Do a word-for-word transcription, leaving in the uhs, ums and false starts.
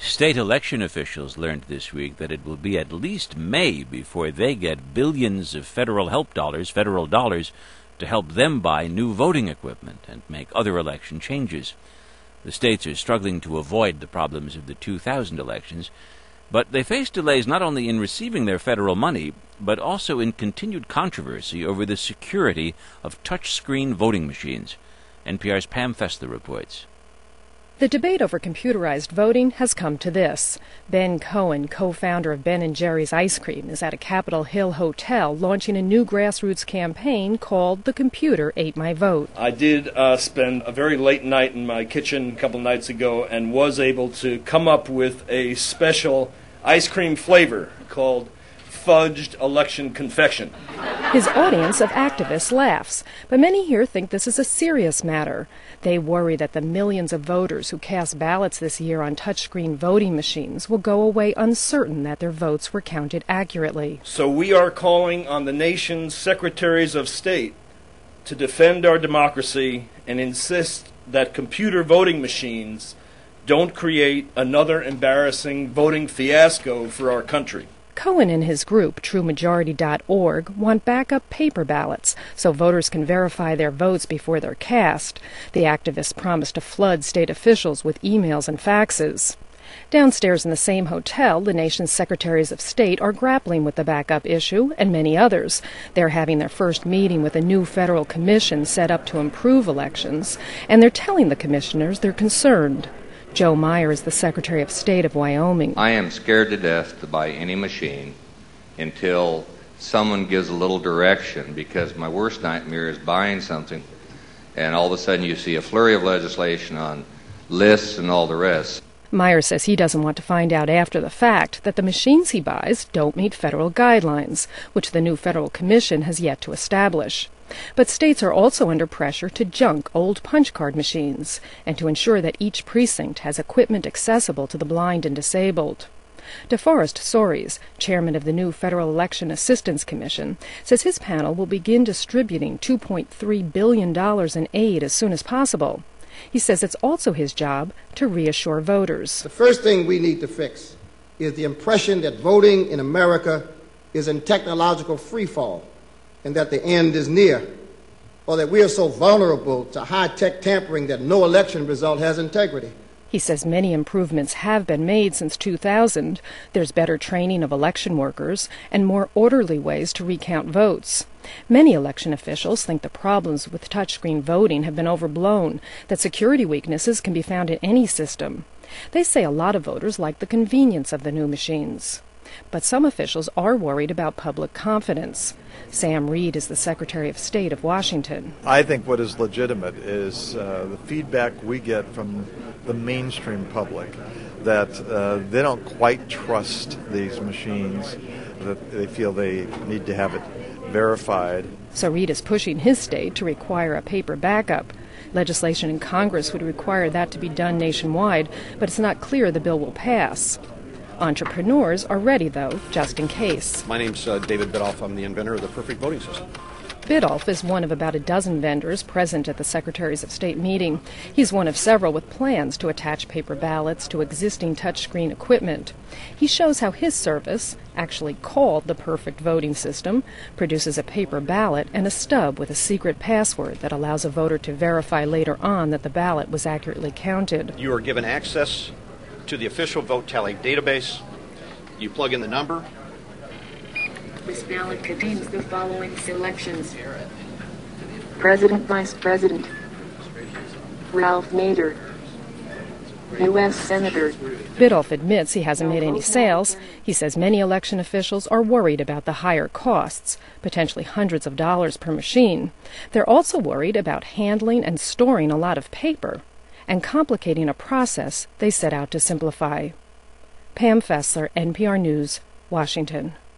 State election officials learned this week that it will be at least May before they get billions of federal help dollars, federal dollars, to help them buy new voting equipment and make other election changes. The states are struggling to avoid the problems of the two thousand elections, but they face delays not only in receiving their federal money, but also in continued controversy over the security of touchscreen voting machines. N P R's Pam Fessler reports. The debate over computerized voting has come to this. Ben Cohen, co-founder of Ben and Jerry's Ice Cream, is at a Capitol Hill hotel launching a new grassroots campaign called The Computer Ate My Vote. I did uh, spend a very late night in my kitchen a couple nights ago and was able to come up with a special ice cream flavor called Fudged Election Confection. His audience of activists laughs, but many here think this is a serious matter. They worry that the millions of voters who cast ballots this year on touchscreen voting machines will go away uncertain that their votes were counted accurately. So we are calling on the nation's secretaries of state to defend our democracy and insist that computer voting machines don't create another embarrassing voting fiasco for our country. Cohen and his group, True Majority dot org, want backup paper ballots so voters can verify their votes before they're cast. The activists promised to flood state officials with emails and faxes. Downstairs in the same hotel, the nation's secretaries of state are grappling with the backup issue and many others. They're having their first meeting with a new federal commission set up to improve elections, and they're telling the commissioners they're concerned. Joe Meyer is the Secretary of State of Wyoming. I am scared to death to buy any machine until someone gives a little direction, because my worst nightmare is buying something and all of a sudden you see a flurry of legislation on lists and all the rest. Meyer says he doesn't want to find out after the fact that the machines he buys don't meet federal guidelines, which the new federal commission has yet to establish. But states are also under pressure to junk old punch card machines and to ensure that each precinct has equipment accessible to the blind and disabled. DeForest Soares, chairman of the new Federal Election Assistance Commission, says his panel will begin distributing two point three billion dollars in aid as soon as possible. He says it's also his job to reassure voters. The first thing we need to fix is the impression that voting in America is in technological freefall and that the end is near, or that we are so vulnerable to high-tech tampering that no election result has integrity. He says many improvements have been made since two thousand. There's better training of election workers and more orderly ways to recount votes. Many election officials think the problems with touchscreen voting have been overblown, that security weaknesses can be found in any system. They say a lot of voters like the convenience of the new machines. But some officials are worried about public confidence. Sam Reed is the Secretary of State of Washington. I think what is legitimate is uh, the feedback we get from the mainstream public that uh, they don't quite trust these machines, that they feel they need to have it verified. So Reed is pushing his state to require a paper backup. Legislation in Congress would require that to be done nationwide, but it's not clear the bill will pass. Entrepreneurs are ready, though, just in case. My name's uh, David Biddulph. I'm the inventor of the perfect voting system. Biddulph is one of about a dozen vendors present at the Secretaries of State meeting. He's one of several with plans to attach paper ballots to existing touchscreen equipment. He shows how his service, actually called the perfect voting system, produces a paper ballot and a stub with a secret password that allows a voter to verify later on that the ballot was accurately counted. You are given access to the official vote tally database. You plug in the number. This ballot contains the following selections: President, Vice President, Ralph Nader, U S Senator. Biddulph admits he hasn't made any sales. He says many election officials are worried about the higher costs, potentially hundreds of dollars per machine. They're also worried about handling and storing a lot of paper and complicating a process they set out to simplify. Pam Fessler, N P R News, Washington.